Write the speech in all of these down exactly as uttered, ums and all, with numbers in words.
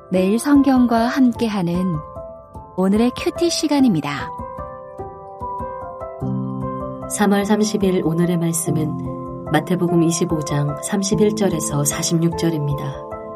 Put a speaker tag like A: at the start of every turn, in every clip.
A: 매일 성경과 함께하는 오늘의 큐티 시간입니다.
B: 삼월 삼십일 오늘의 말씀은 마태복음 이십오 장 삼십일 절에서 사십육 절입니다.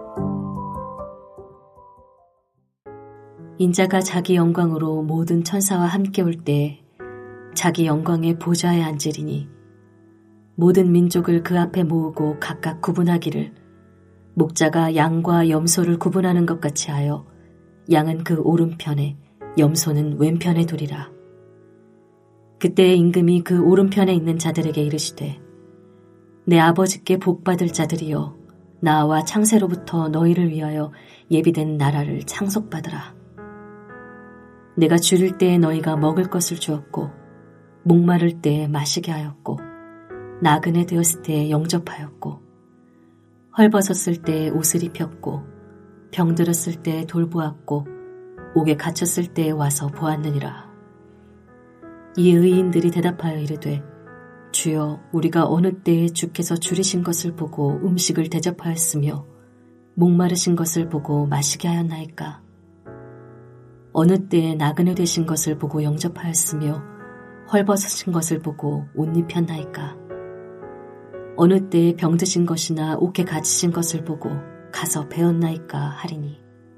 B: 인자가 자기 영광으로 모든 천사와 함께 올 때 자기 영광의 보좌에 앉으리니 모든 민족을 그 앞에 모으고 각각 구분하기를 목자가 양과 염소를 구분하는 것 같이 하여 양은 그 오른편에 염소는 왼편에 두리라. 그때의 임금이 그 오른편에 있는 자들에게 이르시되 내 아버지께 복받을 자들이여 나와 창세로부터 너희를 위하여 예비된 나라를 상속받으라. 내가 줄일 때에 너희가 먹을 것을 주었고 목마를 때에 마시게 하였고 나그네 되었을 때에 영접하였고 헐벗었을 때에 옷을 입혔고 병들었을 때에 돌보았고 옥에 갇혔을 때에 와서 보았느니라. 이 의인들이 대답하여 이르되 주여 우리가 어느 때에 주께서 줄이신 것을 보고 음식을 대접하였으며 목마르신 것을 보고 마시게 하였나이까. 어느 때에 나그네 되신 것을 보고 영접하였으며 헐벗으신 것을 보고 옷 입혔나이까. 어느 때에 병드신 것이나 옥에 갇히신 것을 보고 가서 배웠나이까 하리니.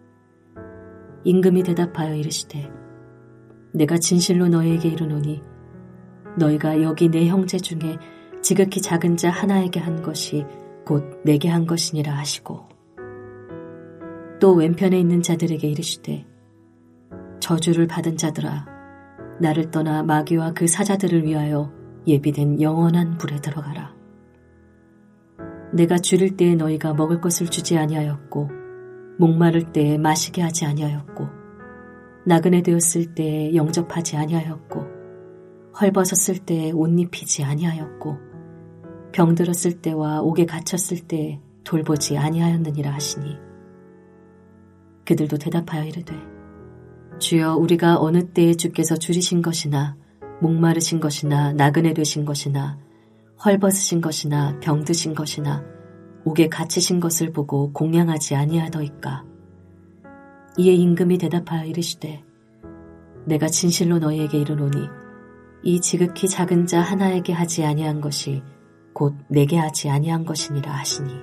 B: 임금이 대답하여 이르시되 내가 진실로 너희에게 이르노니 너희가 여기 내 형제 중에 지극히 작은 자 하나에게 한 것이 곧 내게 한 것이니라 하시고 또 왼편에 있는 자들에게 이르시되 저주를 받은 자들아 나를 떠나 마귀와 그 사자들을 위하여 예비된 영원한 불에 들어가라. 내가 줄일 때에 너희가 먹을 것을 주지 아니하였고 목마를 때에 마시게 하지 아니하였고 나그네 되었을 때에 영접하지 아니하였고 헐벗었을 때에 옷 입히지 아니하였고 병들었을 때와 옥에 갇혔을 때에 돌보지 아니하였느니라 하시니. 그들도 대답하여 이르되 주여 우리가 어느 때에 주께서 줄이신 것이나 목마르신 것이나 나그네 되신 것이나 헐벗으신 것이나 병드신 것이나 옥에 갇히신 것을 보고 공양하지 아니하더이까. 이에 임금이 대답하여 이르시되 내가 진실로 너희에게 이르노니 이 지극히 작은 자 하나에게 하지 아니한 것이 곧 내게 하지 아니한 것이니라 하시니.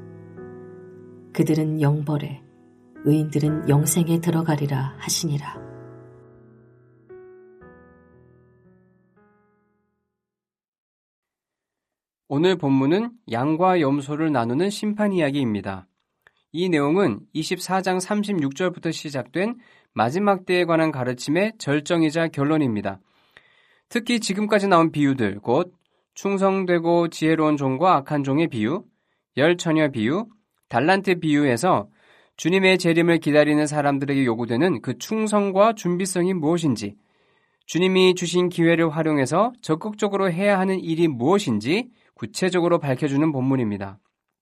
B: 그들은 영벌에 의인들은 영생에 들어가리라 하시니라.
C: 오늘 본문은 양과 염소를 나누는 심판 이야기입니다. 이 내용은 이십사 장 삼십육 절부터 시작된 마지막 때에 관한 가르침의 절정이자 결론입니다. 특히 지금까지 나온 비유들, 곧 충성되고 지혜로운 종과 악한 종의 비유, 열 처녀 비유, 달란트 비유에서 주님의 재림을 기다리는 사람들에게 요구되는 그 충성과 준비성이 무엇인지, 주님이 주신 기회를 활용해서 적극적으로 해야 하는 일이 무엇인지 구체적으로 밝혀주는 본문입니다.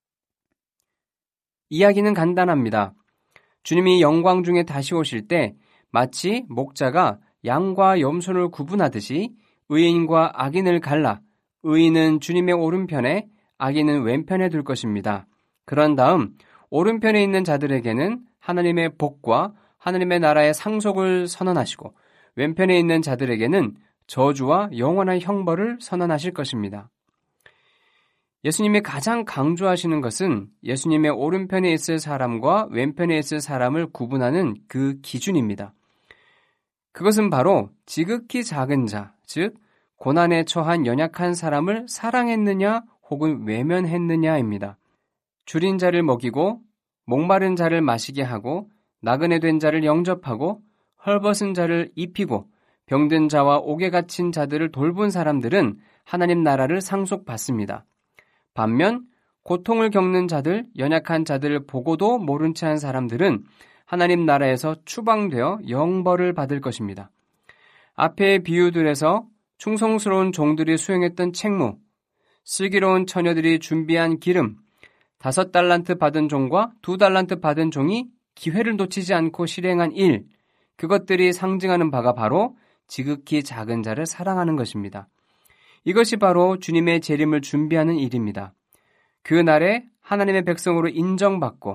C: 이야기는 간단합니다. 주님이 영광 중에 다시 오실 때 마치 목자가 양과 염소를 구분하듯이 의인과 악인을 갈라 의인은 주님의 오른편에 악인은 왼편에 둘 것입니다. 그런 다음 오른편에 있는 자들에게는 하나님의 복과 하나님의 나라의 상속을 선언하시고 왼편에 있는 자들에게는 저주와 영원한 형벌을 선언하실 것입니다. 예수님이 가장 강조하시는 것은 예수님의 오른편에 있을 사람과 왼편에 있을 사람을 구분하는 그 기준입니다. 그것은 바로 지극히 작은 자, 즉 고난에 처한 연약한 사람을 사랑했느냐 혹은 외면했느냐입니다. 줄인 자를 먹이고 목마른 자를 마시게 하고 나그네 된 자를 영접하고 헐벗은 자를 입히고 병든 자와 옥에 갇힌 자들을 돌본 사람들은 하나님 나라를 상속받습니다. 반면 고통을 겪는 자들, 연약한 자들을 보고도 모른 채 한 사람들은 하나님 나라에서 추방되어 영벌을 받을 것입니다. 앞의 비유들에서 충성스러운 종들이 수행했던 책무, 슬기로운 처녀들이 준비한 기름, 다섯 달란트 받은 종과 두 달란트 받은 종이 기회를 놓치지 않고 실행한 일, 그것들이 상징하는 바가 바로 지극히 작은 자를 사랑하는 것입니다. 이것이 바로 주님의 재림을 준비하는 일입니다. 그 날에 하나님의 백성으로 인정받고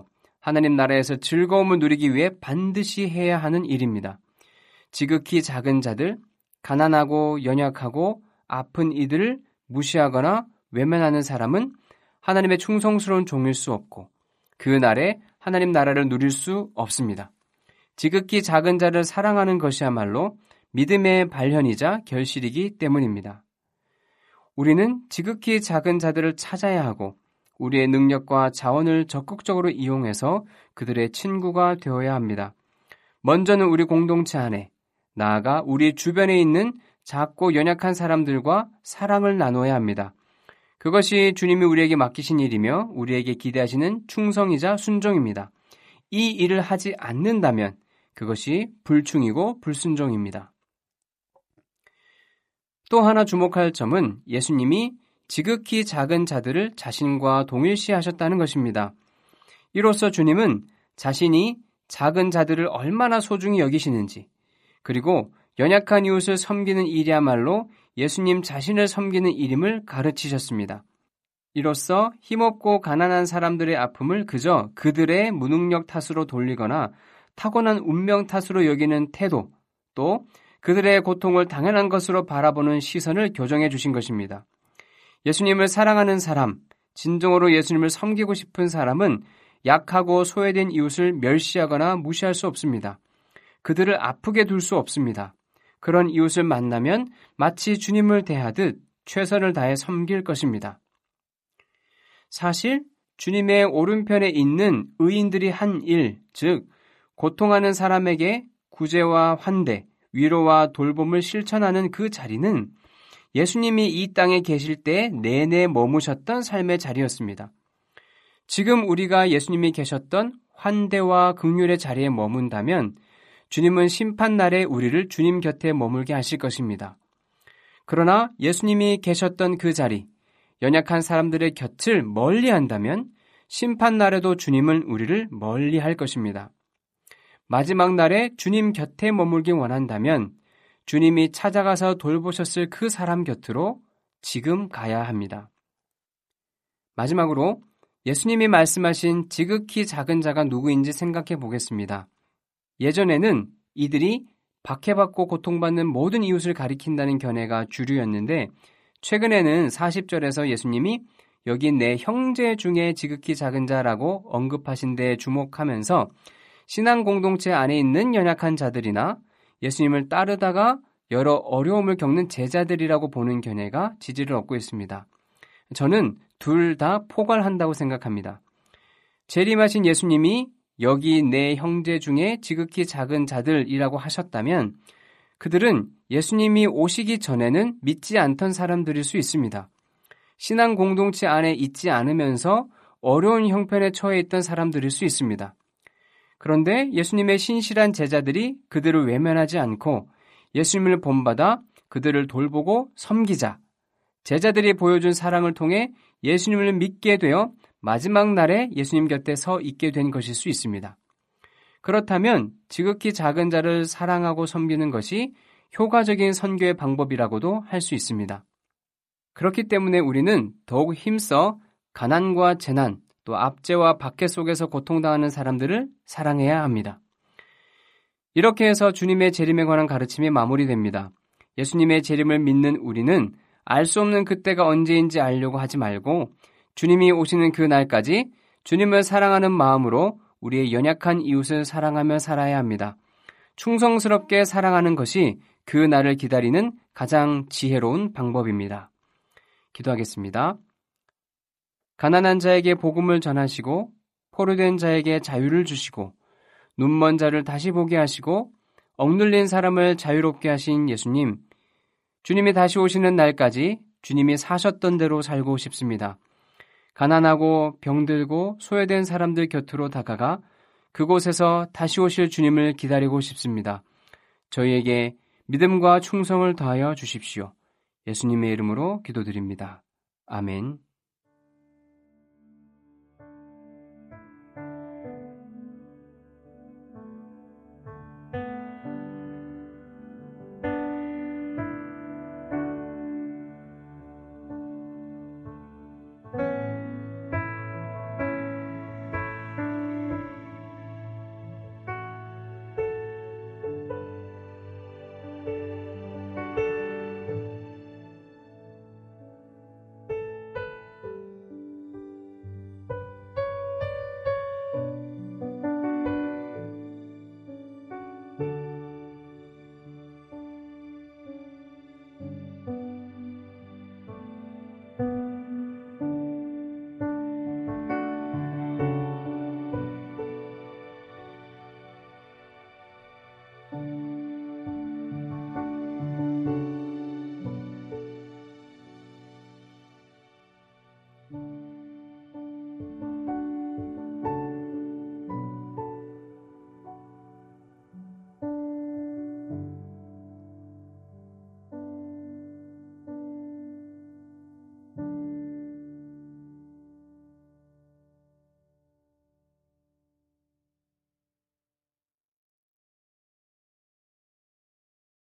C: 하나님 나라에서 즐거움을 누리기 위해 반드시 해야 하는 일입니다. 지극히 작은 자들, 가난하고 연약하고 아픈 이들을 무시하거나 외면하는 사람은 하나님의 충성스러운 종일 수 없고 그 날에 하나님 나라를 누릴 수 없습니다. 지극히 작은 자를 사랑하는 것이야말로 믿음의 발현이자 결실이기 때문입니다. 우리는 지극히 작은 자들을 찾아야 하고 우리의 능력과 자원을 적극적으로 이용해서 그들의 친구가 되어야 합니다. 먼저는 우리 공동체 안에, 나아가 우리 주변에 있는 작고 연약한 사람들과 사랑을 나눠야 합니다. 그것이 주님이 우리에게 맡기신 일이며 우리에게 기대하시는 충성이자 순종입니다. 이 일을 하지 않는다면 그것이 불충이고 불순종입니다. 또 하나 주목할 점은 예수님이 지극히 작은 자들을 자신과 동일시하셨다는 것입니다. 이로써 주님은 자신이 작은 자들을 얼마나 소중히 여기시는지, 그리고 연약한 이웃을 섬기는 일이야말로 예수님 자신을 섬기는 일임을 가르치셨습니다. 이로써 힘없고 가난한 사람들의 아픔을 그저 그들의 무능력 탓으로 돌리거나 타고난 운명 탓으로 여기는 태도, 또 그들의 고통을 당연한 것으로 바라보는 시선을 교정해 주신 것입니다. 예수님을 사랑하는 사람, 진정으로 예수님을 섬기고 싶은 사람은 약하고 소외된 이웃을 멸시하거나 무시할 수 없습니다. 그들을 아프게 둘 수 없습니다. 그런 이웃을 만나면 마치 주님을 대하듯 최선을 다해 섬길 것입니다. 사실 주님의 오른편에 있는 의인들이 한 일, 즉 고통하는 사람에게 구제와 환대, 위로와 돌봄을 실천하는 그 자리는 예수님이 이 땅에 계실 때 내내 머무셨던 삶의 자리였습니다. 지금 우리가 예수님이 계셨던 환대와 긍휼의 자리에 머문다면 주님은 심판날에 우리를 주님 곁에 머물게 하실 것입니다. 그러나 예수님이 계셨던 그 자리, 연약한 사람들의 곁을 멀리한다면 심판날에도 주님은 우리를 멀리할 것입니다. 마지막 날에 주님 곁에 머물기 원한다면 주님이 찾아가서 돌보셨을 그 사람 곁으로 지금 가야 합니다. 마지막으로 예수님이 말씀하신 지극히 작은 자가 누구인지 생각해 보겠습니다. 예전에는 이들이 박해받고 고통받는 모든 이웃을 가리킨다는 견해가 주류였는데 최근에는 사십 절에서 예수님이 여기 내 형제 중에 지극히 작은 자라고 언급하신 데에 주목하면서 신앙 공동체 안에 있는 연약한 자들이나 예수님을 따르다가 여러 어려움을 겪는 제자들이라고 보는 견해가 지지를 얻고 있습니다. 저는 둘 다 포괄한다고 생각합니다. 재림하신 예수님이 여기 내 형제 중에 지극히 작은 자들이라고 하셨다면 그들은 예수님이 오시기 전에는 믿지 않던 사람들일 수 있습니다. 신앙 공동체 안에 있지 않으면서 어려운 형편에 처해 있던 사람들일 수 있습니다. 그런데 예수님의 신실한 제자들이 그들을 외면하지 않고 예수님을 본받아 그들을 돌보고 섬기자. 제자들이 보여준 사랑을 통해 예수님을 믿게 되어 마지막 날에 예수님 곁에 서 있게 된 것일 수 있습니다. 그렇다면 지극히 작은 자를 사랑하고 섬기는 것이 효과적인 선교의 방법이라고도 할 수 있습니다. 그렇기 때문에 우리는 더욱 힘써 가난과 재난, 또 압제와 박해 속에서 고통당하는 사람들을 사랑해야 합니다. 이렇게 해서 주님의 재림에 관한 가르침이 마무리됩니다. 예수님의 재림을 믿는 우리는 알 수 없는 그때가 언제인지 알려고 하지 말고 주님이 오시는 그 날까지 주님을 사랑하는 마음으로 우리의 연약한 이웃을 사랑하며 살아야 합니다. 충성스럽게 사랑하는 것이 그 날을 기다리는 가장 지혜로운 방법입니다. 기도하겠습니다. 가난한 자에게 복음을 전하시고 포로된 자에게 자유를 주시고 눈먼 자를 다시 보게 하시고 억눌린 사람을 자유롭게 하신 예수님, 주님이 다시 오시는 날까지 주님이 사셨던 대로 살고 싶습니다. 가난하고 병들고 소외된 사람들 곁으로 다가가 그곳에서 다시 오실 주님을 기다리고 싶습니다. 저희에게 믿음과 충성을 더하여 주십시오. 예수님의 이름으로 기도드립니다. 아멘.